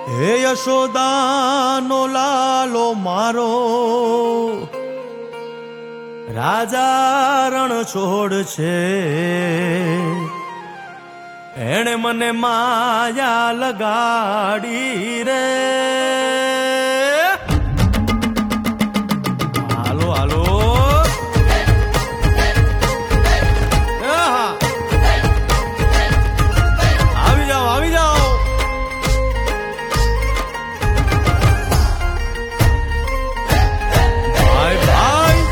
હે યશોદાનો લાલો મારો રાજા રણ છોડ છે, એણે મને માયા લગાડી રે. હાલો હાલો આવી જાઓ આવી જાઓ. ભાઈ ભાઈ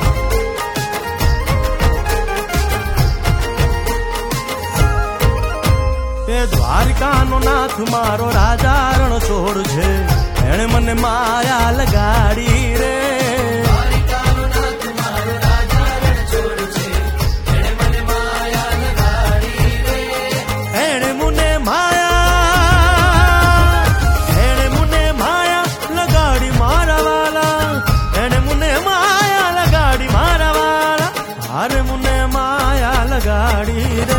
તે દ્વારિકાનો નાથ મારો રાજા રણ છોડ છે, એણે મને માયા લગાડી રે. अरे मुने माया लगाड़ी रे.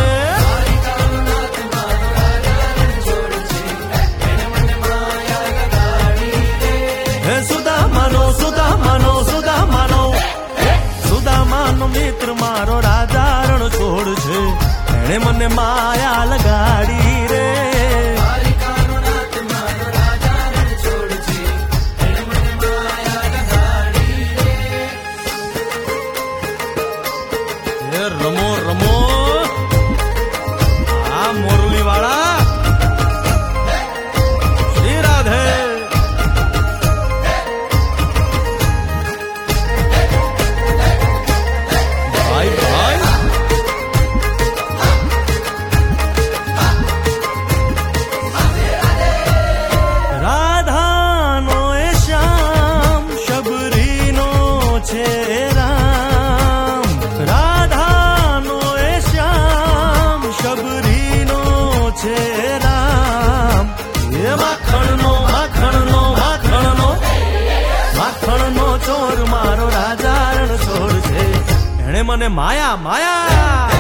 हे सुदामानो सुदामानो सुदामानो सुदामानो मित्र मारो राजा रण छोड़ छे, एणे मने माया लगाड़ी रे. रमो रमो आ मोरली वाला श्री राधे. भाई भाई राधा नो ए श्याम शबरी नो छे राम. राधा छे राम. ये माखणनो माखणनो माखणनो माखणनो चोर मारो राजा रण छोड़ छे, एणे मने माया माया